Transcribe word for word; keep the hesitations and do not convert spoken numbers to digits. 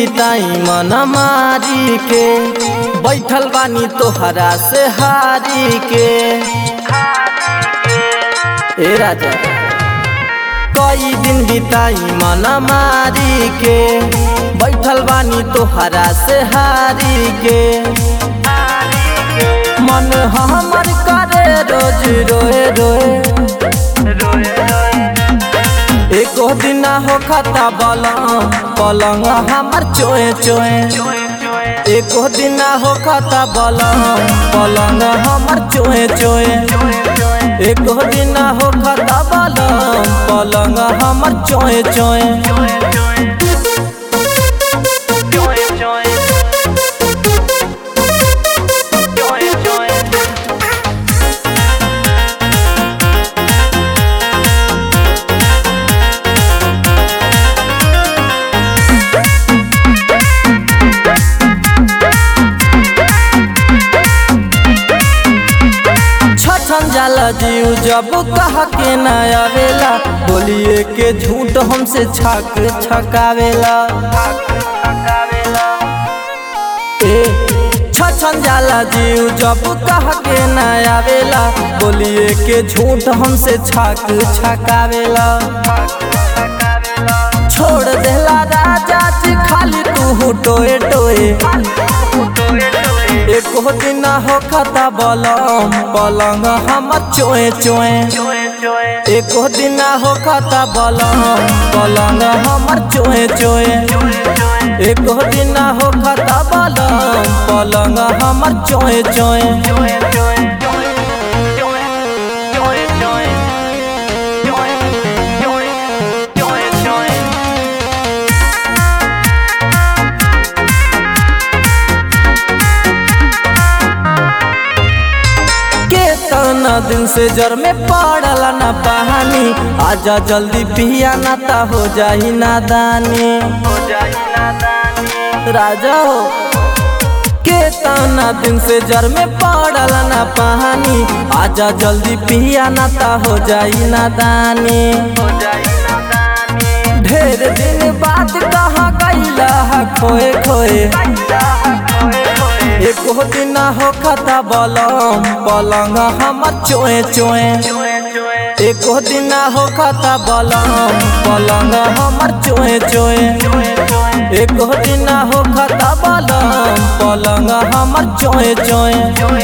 बिताई मन मारी के, बैठल बानी तोहरा से हारी के। ए राजा कई दिन बिताई मन मारी के, बैठल बानी तोहरा से हारी के। मन हमर करे रोज रोए रोए, एको दिन हो खाता बलम पलंग हमर चोए चोए। एको दिन हो खाता बलम पलंग हमर चोए चोए। एको दिन हो खाता बलम पलंग हमर चोए चोए। जाला जीव जब कह के न आवेला, बोलिए के झूठ हमसे छक छकावेला। ए छछन जाला जीव जब कह के न आवेला, बोलिए के झूठ हमसे छक छकावेला। छोड़ देला राजा जी खाली तू टोए टोए। एको दिन हो खाता बलम पलंग हमर चोए चोए। एको दिन हो खाता बलम पलंग हमर चोए चोए। एको दिन हो खाता बलम पलंग हमर चोए चोए। दिन से जर में पड़ल न पानी, आजा जल्दी पिया ना ता हो जाही नादानी। राजा हो के तना दिन से जर में पड़ल न पानी, आजा जल्दी पिया ना ता हो जाही नादानी। ढेर दिन बाद कहाँ गईला खोए खोए। एको दिन हो खाता बलम पलंग हमर चोए चोए। एको दिन हो खाता बलम पलंग हमर चोए चोए। एको दिन हो खाता बलम पलंग हमर चोए चोए।